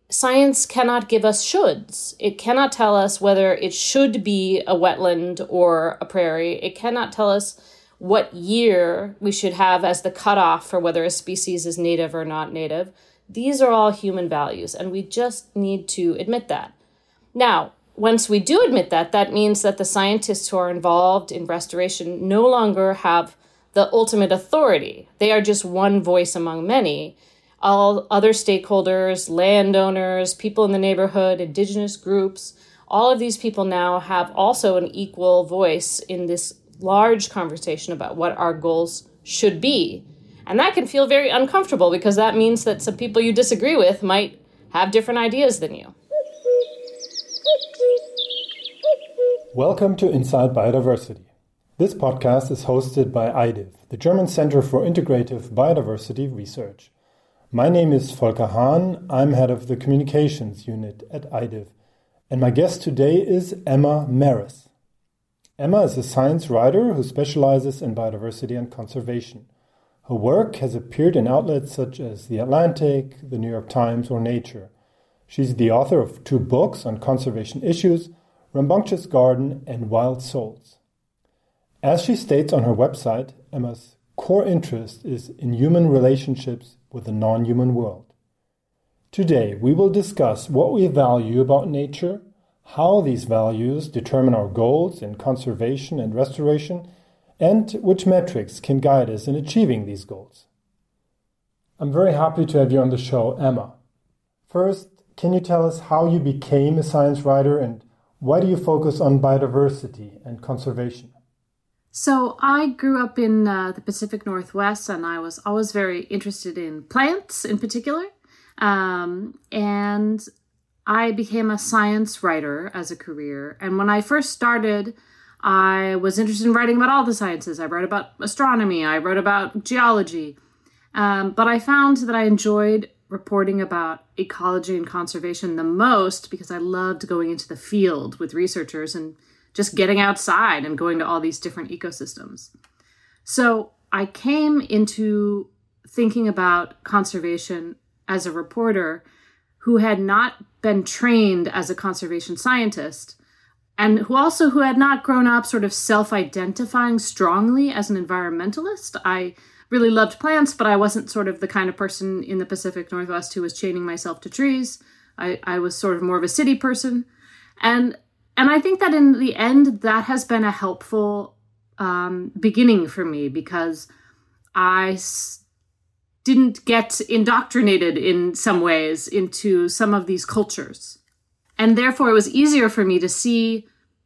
science cannot give us shoulds. It cannot tell us whether it should be a wetland or a prairie. It cannot tell us what year we should have as the cutoff for whether a species is native or not native. These are all human values, and we just need to admit that. Now, once we do admit that, that means that the scientists who are involved in restoration no longer have the ultimate authority. They are just one voice among many. All other stakeholders, landowners, people in the neighborhood, indigenous groups, all of these people now have also an equal voice in this large conversation about what our goals should be. And that can feel very uncomfortable because that means that some people you disagree with might have different ideas than you. Welcome to Inside Biodiversity. This podcast is hosted by EIDIV, the German Center for Integrative Biodiversity Research. My name is Volker Hahn. I'm head of the communications unit at EIDIV. And my guest today is Emma Maris. Emma is a science writer who specializes in biodiversity and conservation. Her work has appeared in outlets such as The Atlantic, The New York Times, or Nature. She's the author of 2 books on conservation issues, Rambunctious Garden and Wild Souls. As she states on her website, Emma's core interest is in human relationships with the non-human world. Today, we will discuss what we value about nature, how these values determine our goals in conservation and restoration, and which metrics can guide us in achieving these goals. I'm very happy to have you on the show, Emma. First, can you tell us how you became a science writer and why do you focus on biodiversity and conservation? So I grew up in the Pacific Northwest, and I was always very interested in plants in particular. And I became a science writer as a career. And when I first started, I was interested in writing about all the sciences. I wrote about astronomy. I wrote about geology. But I found that I enjoyed reporting about ecology and conservation the most because I loved going into the field with researchers and just getting outside and going to all these different ecosystems. So I came into thinking about conservation as a reporter who had not been trained as a conservation scientist and who had not grown up sort of self-identifying strongly as an environmentalist. I really loved plants, but I wasn't sort of the kind of person in the Pacific Northwest who was chaining myself to trees. I was sort of more of a city person. And I think that in the end, that has been a helpful beginning for me because I didn't get indoctrinated in some ways into some of these cultures. And therefore, it was easier for me to see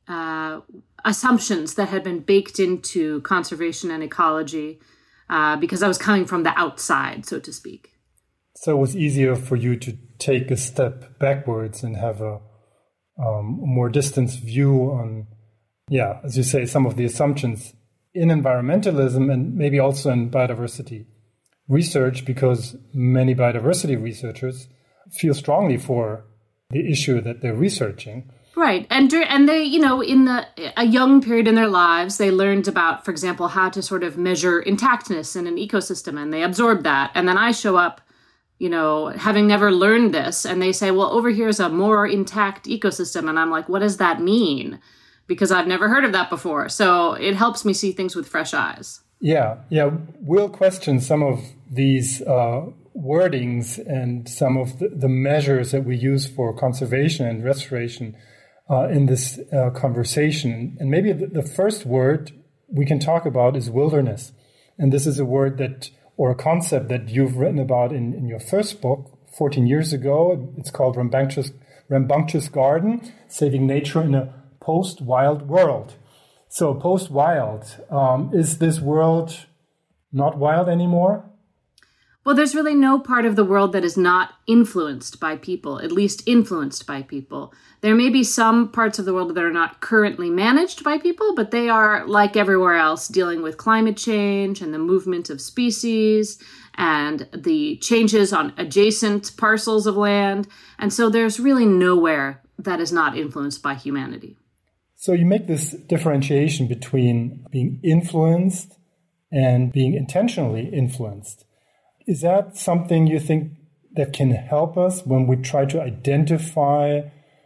assumptions that had been baked into conservation and ecology because I was coming from the outside, so to speak. So it was easier for you to take a step backwards and have a more distance view on, as you say, some of the assumptions in environmentalism and maybe also in biodiversity research, because many biodiversity researchers feel strongly for the issue that they're researching. Right. And they, in a young period in their lives, they learned about, for example, how to sort of measure intactness in an ecosystem, and they absorb that. And then I show up, having never learned this, and they say, well, over here is a more intact ecosystem. And I'm like, what does that mean? Because I've never heard of that before. So it helps me see things with fresh eyes. Yeah. We'll question some of these wordings and some of the measures that we use for conservation and restoration in this conversation. And maybe the first word we can talk about is wilderness. And this is a word or a concept that you've written about in your first book 14 years ago. It's called Rambunctious Garden, Saving Nature in a Post-Wild World. So post-wild, is this world not wild anymore? Well, there's really no part of the world that is not influenced by people, at least influenced by people. There may be some parts of the world that are not currently managed by people, but they are, like everywhere else, dealing with climate change and the movement of species and the changes on adjacent parcels of land. And so there's really nowhere that is not influenced by humanity. So you make this differentiation between being influenced and being intentionally influenced. Is that something you think that can help us when we try to identify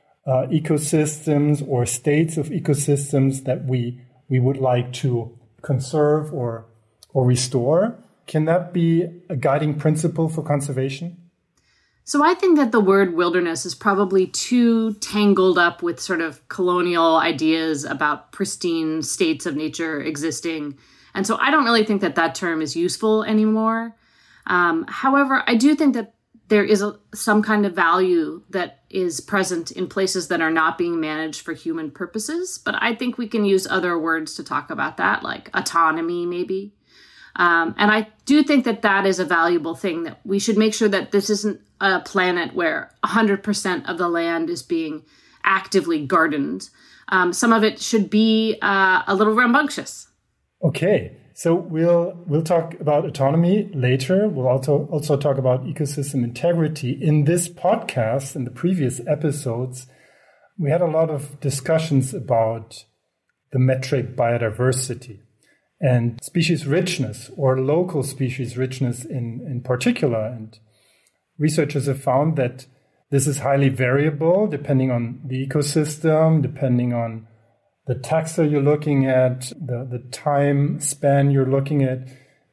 ecosystems or states of ecosystems that we would like to conserve or restore? Can that be a guiding principle for conservation? So I think that the word wilderness is probably too tangled up with sort of colonial ideas about pristine states of nature existing. And so I don't really think that that term is useful anymore. However, I do think that there is some kind of value that is present in places that are not being managed for human purposes. But I think we can use other words to talk about that, like autonomy, maybe. And I do think that that is a valuable thing, that we should make sure that this isn't a planet where 100% of the land is being actively gardened. Some of it should be a little rambunctious. Okay, so we'll talk about autonomy later. We'll also talk about ecosystem integrity. In this podcast, in the previous episodes, we had a lot of discussions about the metric biodiversity and species richness, or local species richness in particular. And researchers have found that this is highly variable depending on the ecosystem, depending on the taxa you're looking at, the time span you're looking at.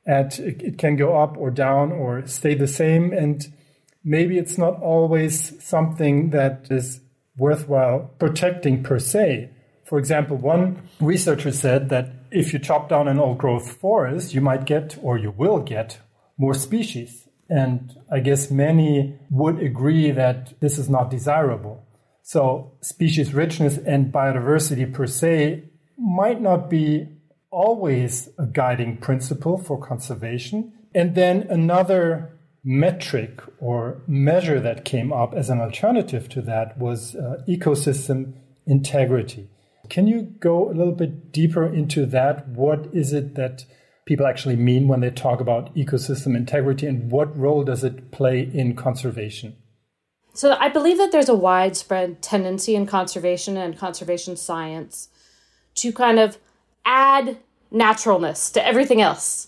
It can go up or down or stay the same. And maybe it's not always something that is worthwhile protecting per se. For example, one researcher said that if you chop down an old-growth forest, you might get, or you will get, more species. And I guess many would agree that this is not desirable. So species richness and biodiversity per se might not be always a guiding principle for conservation. And then another metric or measure that came up as an alternative to that was ecosystem integrity. Can you go a little bit deeper into that? What is it that people actually mean when they talk about ecosystem integrity, and what role does it play in conservation? So I believe that there's a widespread tendency in conservation and conservation science to kind of add naturalness to everything else.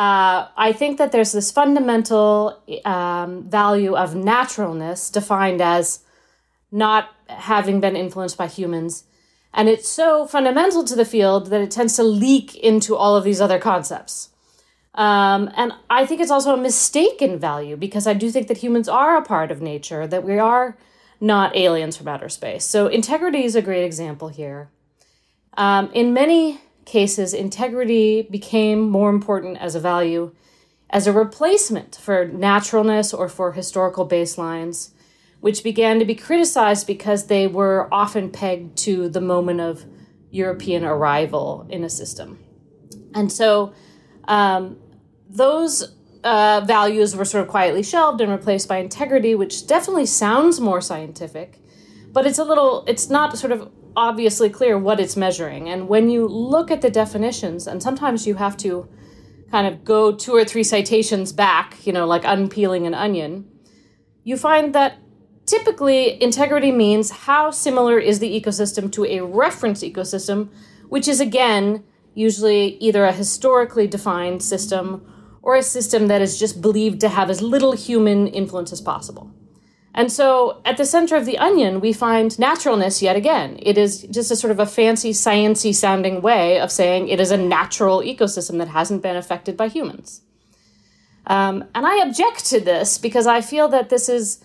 I think that there's this fundamental value of naturalness defined as not having been influenced by humans. And it's so fundamental to the field that it tends to leak into all of these other concepts. And I think it's also a mistaken value, because I do think that humans are a part of nature, that we are not aliens from outer space. So integrity is a great example here. In many cases, integrity became more important as a value, as a replacement for naturalness or for historical baselines, which began to be criticized because they were often pegged to the moment of European arrival in a system. And so those values were sort of quietly shelved and replaced by integrity, which definitely sounds more scientific, but it's not sort of obviously clear what it's measuring. And when you look at the definitions, and sometimes you have to kind of go 2 or 3 citations back, like unpeeling an onion, you find that typically, integrity means how similar is the ecosystem to a reference ecosystem, which is, again, usually either a historically defined system or a system that is just believed to have as little human influence as possible. And so at the center of the onion, we find naturalness yet again. It is just a sort of a fancy, science-y sounding way of saying it is a natural ecosystem that hasn't been affected by humans. And I object to this because I feel that this is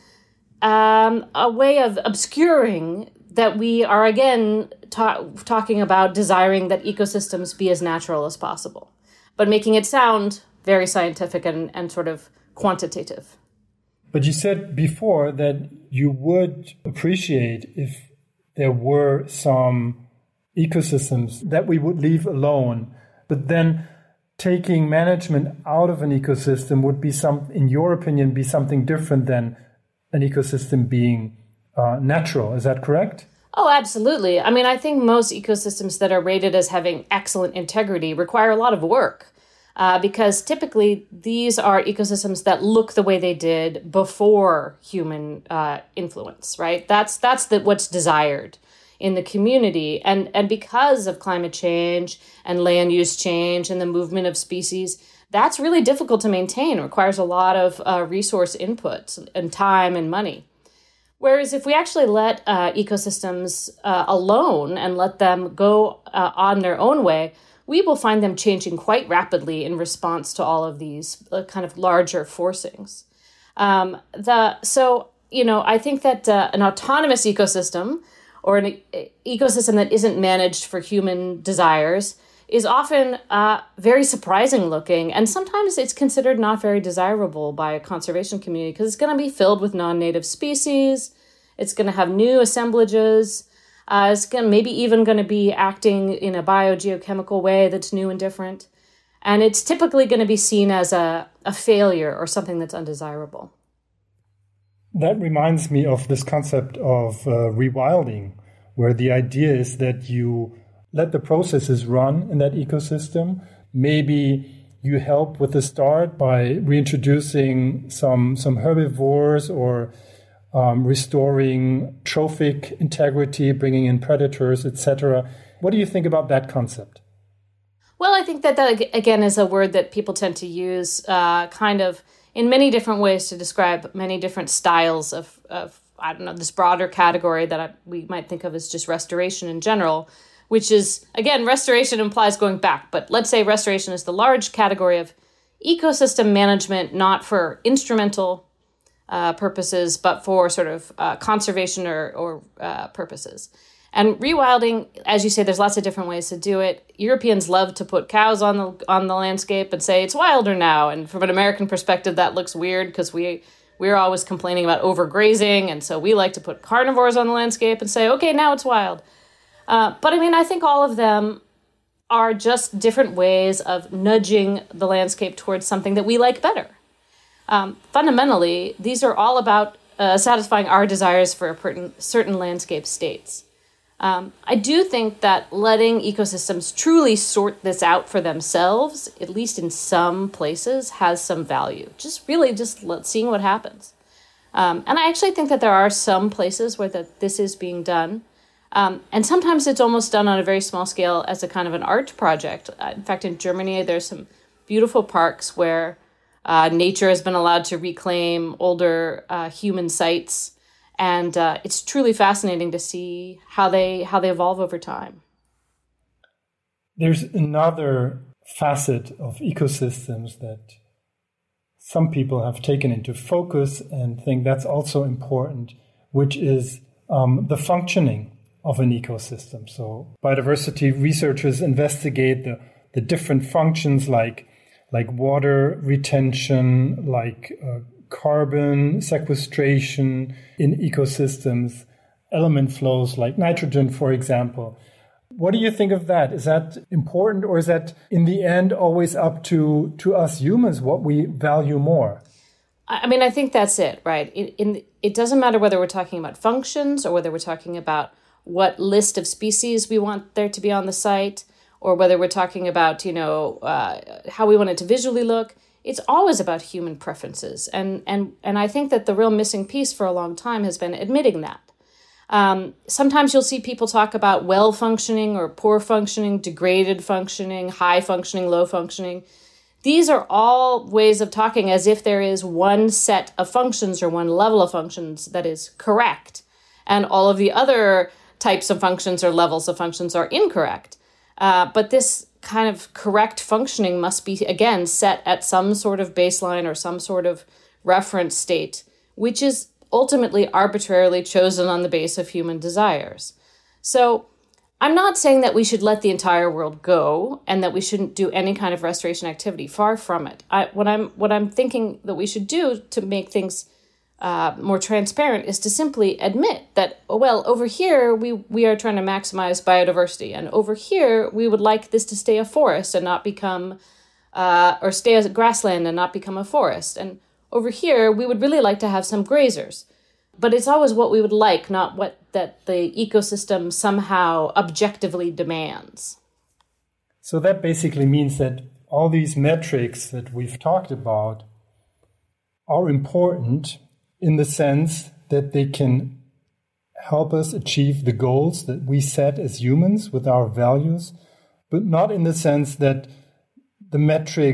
a way of obscuring that we are, again, talking about desiring that ecosystems be as natural as possible, but making it sound very scientific and sort of quantitative. But you said before that you would appreciate if there were some ecosystems that we would leave alone, but then taking management out of an ecosystem would be in your opinion, be something different than an ecosystem being natural. Is that correct? Oh, absolutely. I mean, I think most ecosystems that are rated as having excellent integrity require a lot of work because typically these are ecosystems that look the way they did before human influence, right? That's what's desired in the community. And because of climate change and land use change and the movement of species, That's really difficult to maintain. It requires a lot of resource inputs and time and money. Whereas if we actually let ecosystems alone and let them go on their own way, we will find them changing quite rapidly in response to all of these kind of larger forcings. I think that an autonomous ecosystem or an ecosystem that isn't managed for human desires is often very surprising looking. And sometimes it's considered not very desirable by a conservation community because it's going to be filled with non-native species. It's going to have new assemblages. It's maybe even going to be acting in a biogeochemical way that's new and different. And it's typically going to be seen as a failure or something that's undesirable. That reminds me of this concept of rewilding, where the idea is that you let the processes run in that ecosystem. Maybe you help with the start by reintroducing some herbivores or restoring trophic integrity, bringing in predators, etc. What do you think about that concept? Well, I think that again, is a word that people tend to use kind of in many different ways to describe many different styles of I don't know, this broader category that we might think of as just restoration in general, which is, again, restoration implies going back. But let's say restoration is the large category of ecosystem management, not for instrumental purposes, but for sort of conservation or purposes. And rewilding, as you say, there's lots of different ways to do it. Europeans love to put cows on the landscape and say it's wilder now. And from an American perspective, that looks weird because we're always complaining about overgrazing. And so we like to put carnivores on the landscape and say, okay, now it's wild. But I mean, I think all of them are just different ways of nudging the landscape towards something that we like better. Fundamentally, these are all about satisfying our desires for certain landscape states. I do think that letting ecosystems truly sort this out for themselves, at least in some places, has some value. Just seeing what happens. And I actually think that there are some places where this is being done. And sometimes it's almost done on a very small scale as a kind of an art project. In fact, in Germany, there's some beautiful parks where nature has been allowed to reclaim older human sites. And it's truly fascinating to see how they evolve over time. There's another facet of ecosystems that some people have taken into focus and think that's also important, which is the functioning of an ecosystem. So biodiversity researchers investigate the different functions like water retention, like carbon sequestration in ecosystems, element flows like nitrogen, for example. What do you think of that? Is that important, or is that in the end always up to us humans what we value more? I mean, I think that's it, right? It doesn't matter whether we're talking about functions or whether we're talking about what list of species we want there to be on the site, or whether we're talking about, how we want it to visually look. It's always about human preferences. And I think that the real missing piece for a long time has been admitting that. Sometimes you'll see people talk about well-functioning or poor functioning, degraded functioning, high functioning, low functioning. These are all ways of talking as if there is one set of functions or one level of functions that is correct, and all of the other types of functions or levels of functions are incorrect. But this kind of correct functioning must be, again, set at some sort of baseline or some sort of reference state, which is ultimately arbitrarily chosen on the basis of human desires. So I'm not saying that we should let the entire world go and that we shouldn't do any kind of restoration activity. Far from it. What I'm thinking that we should do to make things more transparent is to simply admit that, over here we are trying to maximize biodiversity, and over here we would like this to stay a forest and not become, or stay as a grassland and not become a forest. And over here we would really like to have some grazers. But it's always what we would like, not what that the ecosystem somehow objectively demands. So that basically means that all these metrics that we've talked about are important in the sense that they can help us achieve the goals that we set as humans with our values, but not in the sense that the metrics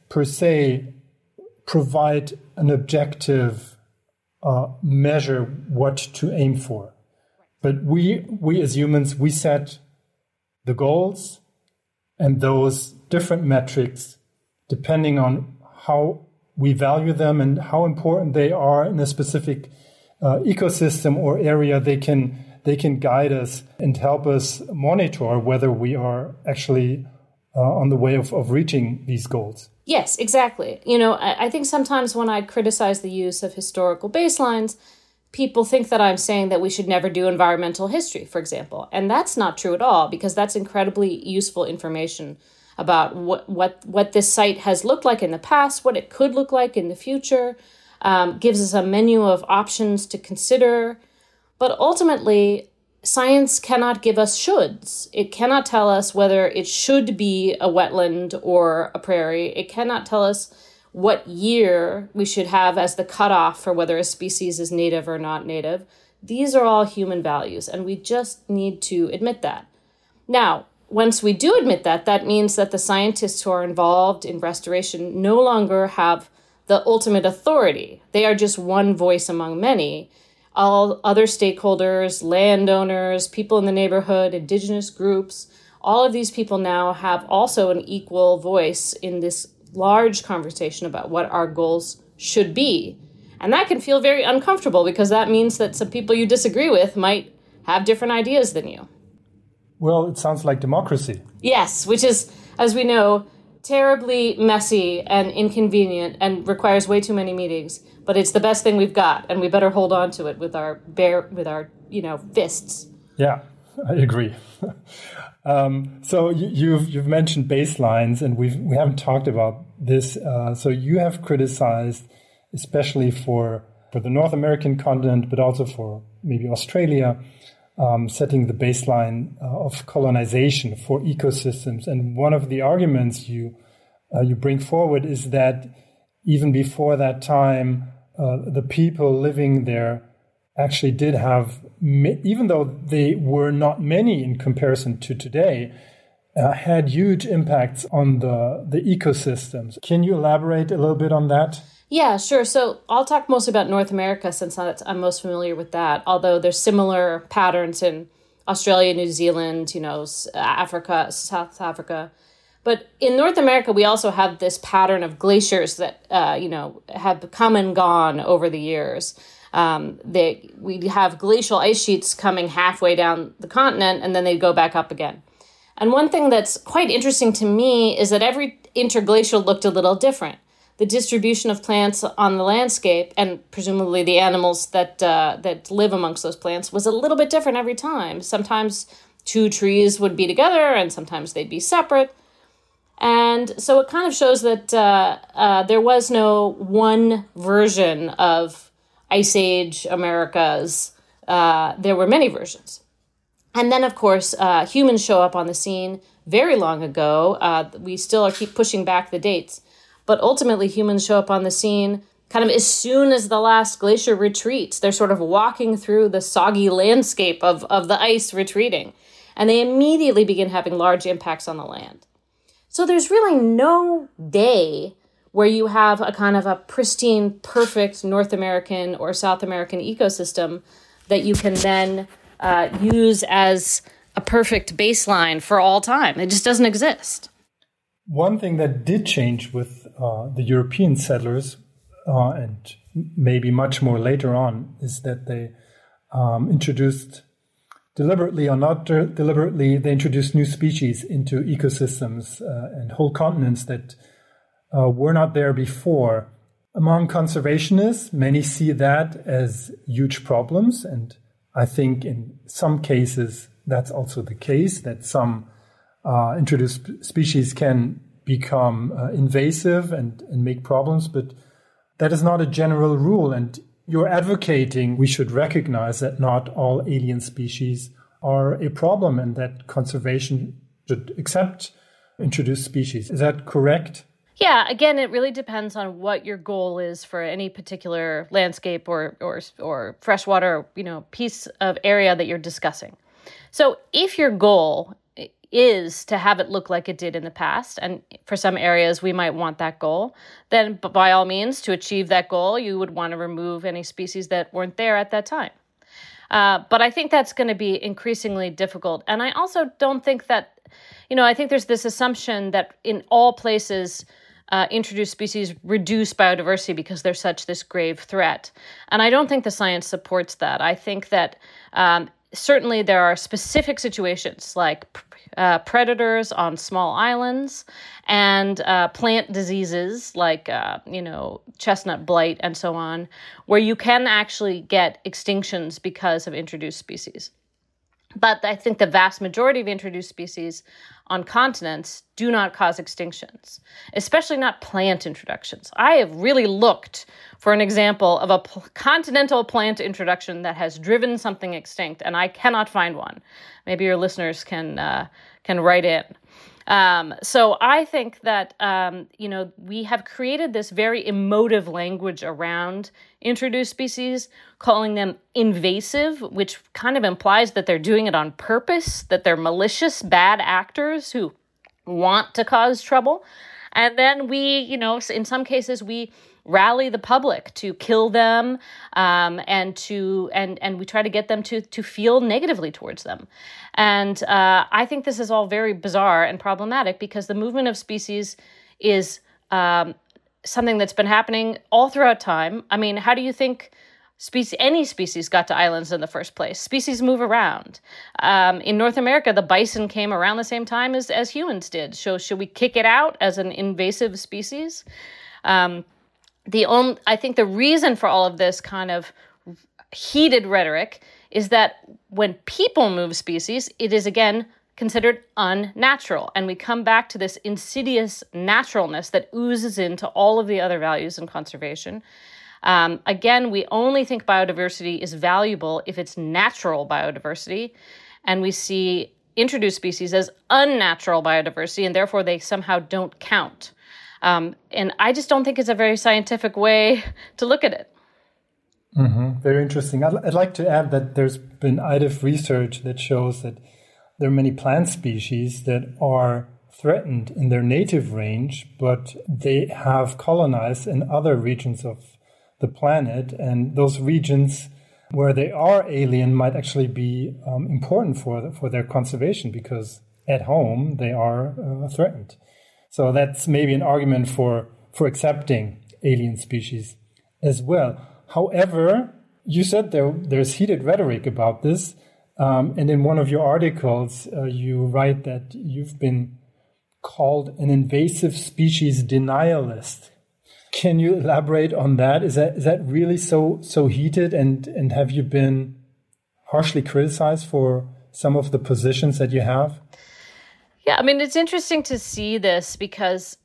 per se provide an objective measure what to aim for. But we as humans, we set the goals and those different metrics depending on how we value them and how important they are in a specific ecosystem or area. They can guide us and help us monitor whether we are actually on the way of reaching these goals. Yes, exactly. You know, I think sometimes when I criticize the use of historical baselines, people think that I'm saying that we should never do environmental history, for example. And that's not true at all, because that's incredibly useful information about what this site has looked like in the past, what it could look like in the future, gives us a menu of options to consider. But ultimately, science cannot give us shoulds. It cannot tell us whether it should be a wetland or a prairie. It cannot tell us what year we should have as the cutoff for whether a species is native or not native. These are all human values, and we just need to admit that. Now, once we do admit that, that means that the scientists who are involved in restoration no longer have the ultimate authority. They are just one voice among many. All other stakeholders, landowners, people in the neighborhood, indigenous groups, all of these people now have also an equal voice in this large conversation about what our goals should be. And that can feel very uncomfortable because that means that some people you disagree with might have different ideas than you. Well, it sounds like democracy. Yes, which is, as we know, terribly messy and inconvenient and requires way too many meetings. But it's the best thing we've got, and we better hold on to it with our fists. Yeah, I agree. So you've mentioned baselines, and we haven't talked about this. So you have criticized, especially for the North American continent, but also for maybe Australia, setting the baseline of colonization for ecosystems. And one of the arguments you bring forward is that even before that time, the people living there actually did have, even though they were not many in comparison to today, had huge impacts on the ecosystems. Can you elaborate a little bit on that? Yeah, sure. So I'll talk mostly about North America since I'm most familiar with that, although there's similar patterns in Australia, New Zealand, Africa, South Africa. But in North America, we also have this pattern of glaciers that, have come and gone over the years. We have glacial ice sheets coming halfway down the continent, and then they go back up again. And one thing that's quite interesting to me is that every interglacial looked a little different. The distribution of plants on the landscape, and presumably the animals that live amongst those plants, was a little bit different every time. Sometimes two trees would be together, and sometimes they'd be separate. And so it kind of shows that there was no one version of Ice Age Americas. There were many versions. And then, of course, humans show up on the scene very long ago. We still keep pushing back the dates. But ultimately, humans show up on the scene kind of as soon as the last glacier retreats. They're sort of walking through the soggy landscape of the ice retreating. And they immediately begin having large impacts on the land. So there's really no day where you have a kind of a pristine, perfect North American or South American ecosystem that you can then use as a perfect baseline for all time. It just doesn't exist. One thing that did change with the European settlers, and maybe much more later on, is that they introduced, deliberately or not deliberately, they introduced new species into ecosystems and whole continents that were not there before. Among conservationists, many see that as huge problems, and I think in some cases that's also the case, that some introduced species can become invasive and make problems, but that is not a general rule. And you're advocating we should recognize that not all alien species are a problem and that conservation should accept introduced species. Is that correct? Yeah, again, it really depends on what your goal is for any particular landscape or freshwater, piece of area that you're discussing. So if your goal is to have it look like it did in the past, and for some areas we might want that goal, then by all means, to achieve that goal, you would want to remove any species that weren't there at that time. But I think that's going to be increasingly difficult. And I also don't think that, I think there's this assumption that in all places, introduced species reduce biodiversity because they're such this grave threat. And I don't think the science supports that. I think that certainly there are specific situations like predators on small islands and plant diseases like, chestnut blight and so on, where you can actually get extinctions because of introduced species. But I think the vast majority of introduced species on continents do not cause extinctions, especially not plant introductions. I have really looked for an example of a continental plant introduction that has driven something extinct, and I cannot find one. Maybe your listeners can write in. So I think that, we have created this very emotive language around introduced species, calling them invasive, which kind of implies that they're doing it on purpose, that they're malicious, bad actors who want to cause trouble. And then we, in some cases, we rally the public to kill them, and we try to get them to feel negatively towards them. And I think this is all very bizarre and problematic because the movement of species is something that's been happening all throughout time. I mean, how do you think any species got to islands in the first place? Species move around. In North America, the bison came around the same time as humans did. So should we kick it out as an invasive species? I think the reason for all of this kind of heated rhetoric is that when people move species, it is again considered unnatural. And we come back to this insidious naturalness that oozes into all of the other values in conservation. Again, we only think biodiversity is valuable if it's natural biodiversity, and we see introduced species as unnatural biodiversity, and therefore they somehow don't count. And I just don't think it's a very scientific way to look at it. Mm-hmm. Very interesting. I'd like to add that there's been IDIF research that shows that there are many plant species that are threatened in their native range, but they have colonized in other regions of the planet, and those regions where they are alien might actually be important for their conservation because at home they are threatened. So that's maybe an argument for accepting alien species as well. However, you said there's heated rhetoric about this, and in one of your articles, you write that you've been called an invasive species denialist. Can you elaborate on that? Is that really so heated, and have you been harshly criticized for some of the positions that you have? Yeah, I mean, it's interesting to see this because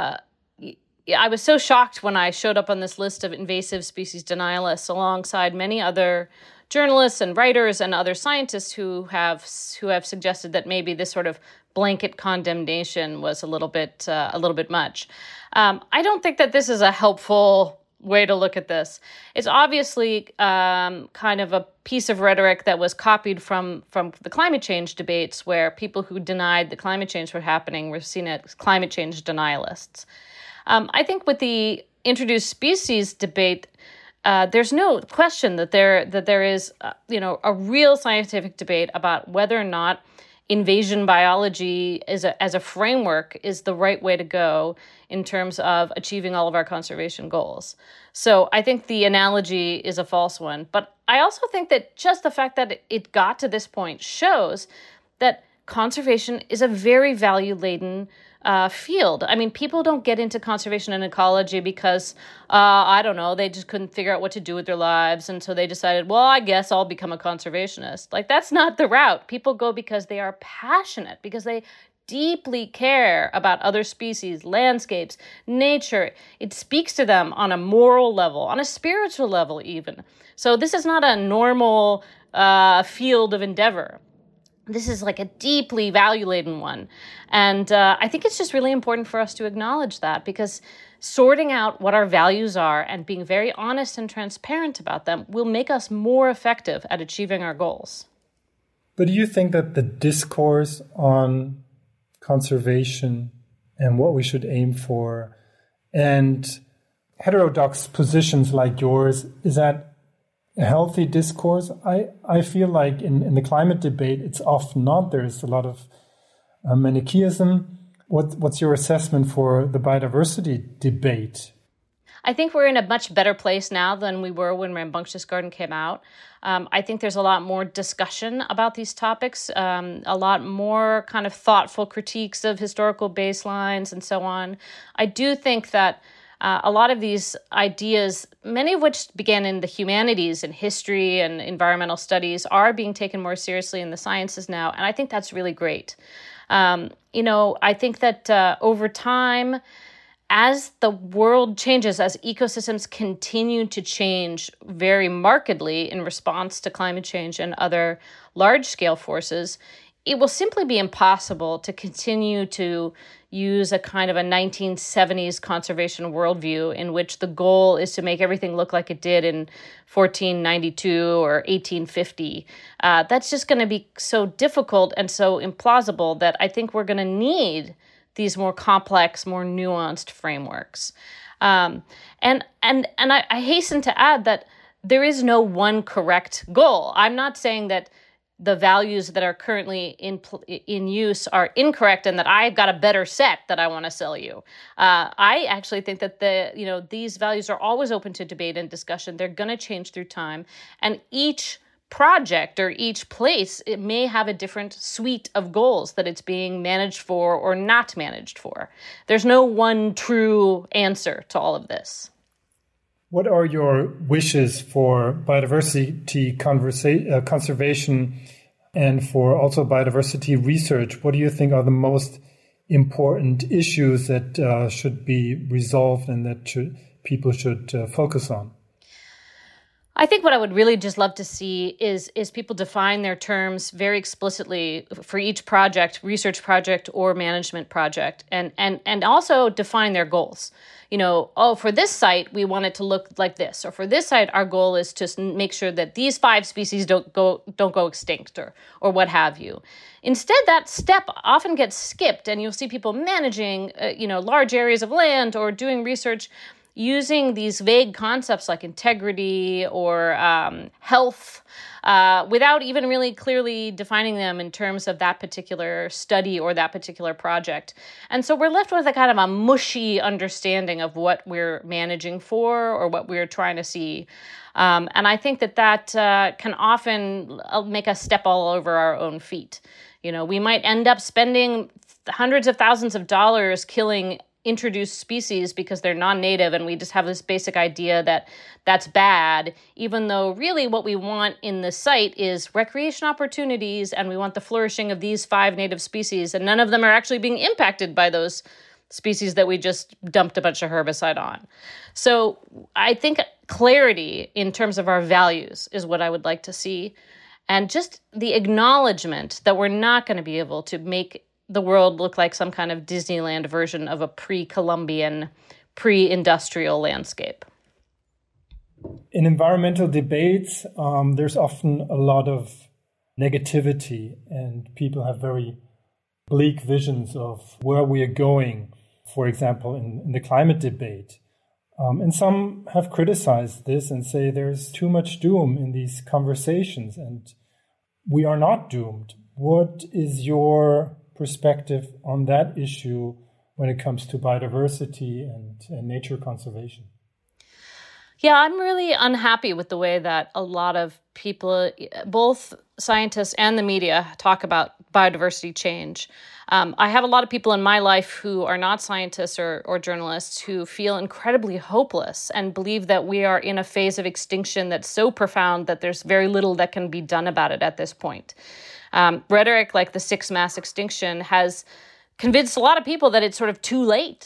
I was so shocked when I showed up on this list of invasive species denialists alongside many other journalists and writers and other scientists who have suggested that maybe this sort of blanket condemnation was a little bit much. I don't think that this is a helpful way to look at this. It's obviously kind of a piece of rhetoric that was copied from the climate change debates, where people who denied the climate change were happening were seen as climate change denialists. I think with the introduced species debate, there's no question that there is a real scientific debate about whether or not invasion biology as a framework is the right way to go in terms of achieving all of our conservation goals. So I think the analogy is a false one. But I also think that just the fact that it got to this point shows that conservation is a very value-laden field. I mean, people don't get into conservation and ecology because, they just couldn't figure out what to do with their lives. And so they decided, well, I guess I'll become a conservationist. Like, that's not the route. People go because they are passionate, because they deeply care about other species, landscapes, nature. It speaks to them on a moral level, on a spiritual level even. So this is not a normal field of endeavor. This is like a deeply value-laden one. And I think it's just really important for us to acknowledge that, because sorting out what our values are and being very honest and transparent about them will make us more effective at achieving our goals. But do you think that the discourse on conservation and what we should aim for and heterodox positions like yours, is that a healthy discourse? I feel like in the climate debate, it's often not. There's a lot of Manichaeism. What's your assessment for the biodiversity debate? I think we're in a much better place now than we were when Rambunctious Garden came out. I think there's a lot more discussion about these topics, a lot more kind of thoughtful critiques of historical baselines and so on. I do think that a lot of these ideas, many of which began in the humanities and history and environmental studies, are being taken more seriously in the sciences now. And I think that's really great. I think that over time, as the world changes, as ecosystems continue to change very markedly in response to climate change and other large-scale forces, it will simply be impossible to continue to use a kind of a 1970s conservation worldview in which the goal is to make everything look like it did in 1492 or 1850. That's just going to be so difficult and so implausible that I think we're going to need these more complex, more nuanced frameworks. And I hasten to add that there is no one correct goal. I'm not saying that the values that are currently in use are incorrect and that I've got a better set that I want to sell you. I actually think that these values are always open to debate and discussion. They're going to change through time, and each project or each place, it may have a different suite of goals that it's being managed for or not managed for. There's no one true answer to all of this. What are your wishes for biodiversity conservation and for also biodiversity research? What do you think are the most important issues that should be resolved and that people should focus on? I think what I would really just love to see is people define their terms very explicitly for each project, research project or management project, and also define their goals. For this site, we want it to look like this, or for this site, our goal is to make sure that these 5 species don't go extinct, or what have you. Instead, that step often gets skipped, and you'll see people managing, large areas of land or doing research using these vague concepts like integrity or health without even really clearly defining them in terms of that particular study or that particular project. And so we're left with a kind of a mushy understanding of what we're managing for or what we're trying to see. And I think that can often make us step all over our own feet. We might end up spending hundreds of thousands of dollars killing introduced species because they're non-native, and we just have this basic idea that that's bad, even though really what we want in the site is recreation opportunities, and we want the flourishing of these 5 native species, and none of them are actually being impacted by those species that we just dumped a bunch of herbicide on. So I think clarity in terms of our values is what I would like to see, and just the acknowledgement that we're not going to be able to make the world look like some kind of Disneyland version of a pre-Columbian, pre-industrial landscape. In environmental debates, there's often a lot of negativity, and people have very bleak visions of where we are going, for example, in the climate debate. And some have criticized this and say there's too much doom in these conversations, and we are not doomed. What is your perspective on that issue when it comes to biodiversity and nature conservation? Yeah, I'm really unhappy with the way that a lot of people, both scientists and the media, talk about biodiversity change. I have a lot of people in my life who are not scientists or journalists who feel incredibly hopeless and believe that we are in a phase of extinction that's so profound that there's very little that can be done about it at this point. Rhetoric like the 6th mass extinction has convinced a lot of people that it's sort of too late,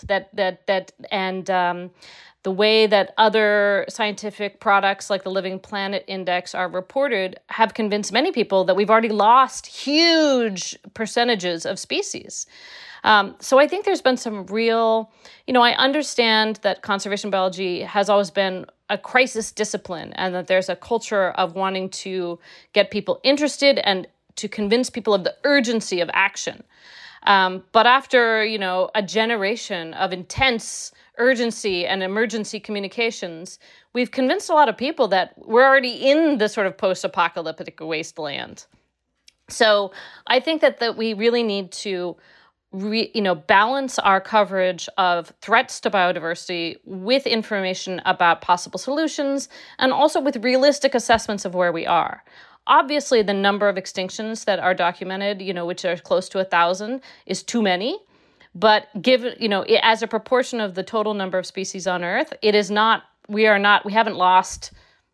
and the way that other scientific products like the Living Planet Index are reported have convinced many people that we've already lost huge percentages of species. So I think there's been some real, I understand that conservation biology has always been a crisis discipline and that there's a culture of wanting to get people interested and to convince people of the urgency of action. But after, a generation of intense urgency and emergency communications, we've convinced a lot of people that we're already in the sort of post-apocalyptic wasteland. So I think that we really need to balance our coverage of threats to biodiversity with information about possible solutions and also with realistic assessments of where we are. Obviously, the number of extinctions that are documented, which are close to 1,000, is too many. But given, as a proportion of the total number of species on Earth, we haven't lost,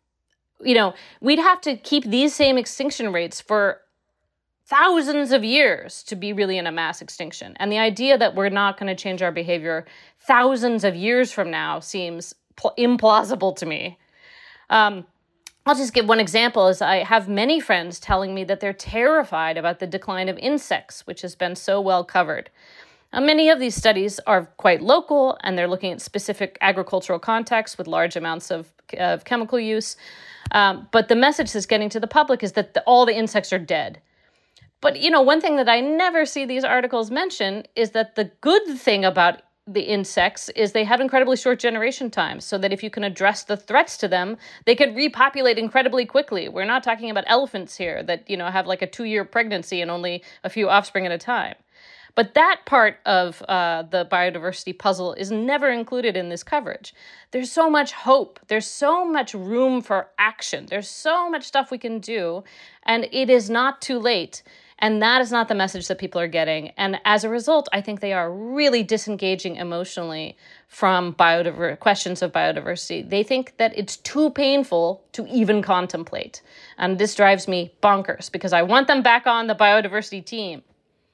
we'd have to keep these same extinction rates for thousands of years to be really in a mass extinction. And the idea that we're not going to change our behavior thousands of years from now seems implausible to me. I'll just give one example. Is I have many friends telling me that they're terrified about the decline of insects, which has been so well covered. Many of these studies are quite local, and they're looking at specific agricultural contexts with large amounts of chemical use. But the message that's getting to the public is that all the insects are dead. But, one thing that I never see these articles mention is that the good thing about the insects is they have incredibly short generation times, so that if you can address the threats to them, they could repopulate incredibly quickly. We're not talking about elephants here that, have like a 2-year pregnancy and only a few offspring at a time. But that part of the biodiversity puzzle is never included in this coverage. There's so much hope. There's so much room for action. There's so much stuff we can do, and it is not too late. And that is not the message that people are getting. And as a result, I think they are really disengaging emotionally from questions of biodiversity. They think that it's too painful to even contemplate. And this drives me bonkers because I want them back on the biodiversity team.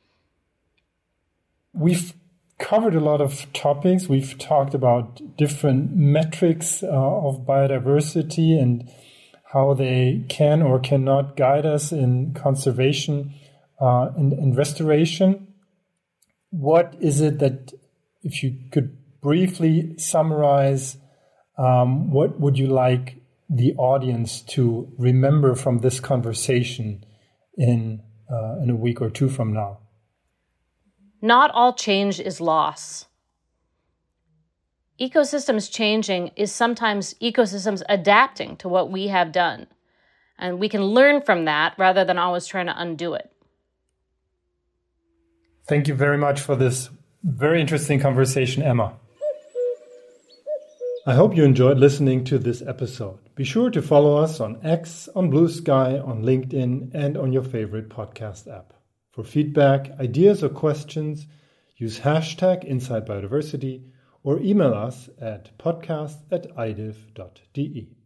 We've covered a lot of topics. We've talked about different metrics of biodiversity and how they can or cannot guide us in conservation and restoration. What is it that, if you could briefly summarize, what would you like the audience to remember from this conversation in a week or two from now? Not all change is loss. Ecosystems changing is sometimes ecosystems adapting to what we have done. And we can learn from that rather than always trying to undo it. Thank you very much for this very interesting conversation, Emma. I hope you enjoyed listening to this episode. Be sure to follow us on X, on Blue Sky, on LinkedIn, and on your favorite podcast app. For feedback, ideas, or questions, use hashtag InsideBiodiversity or email us at podcast@idiv.de.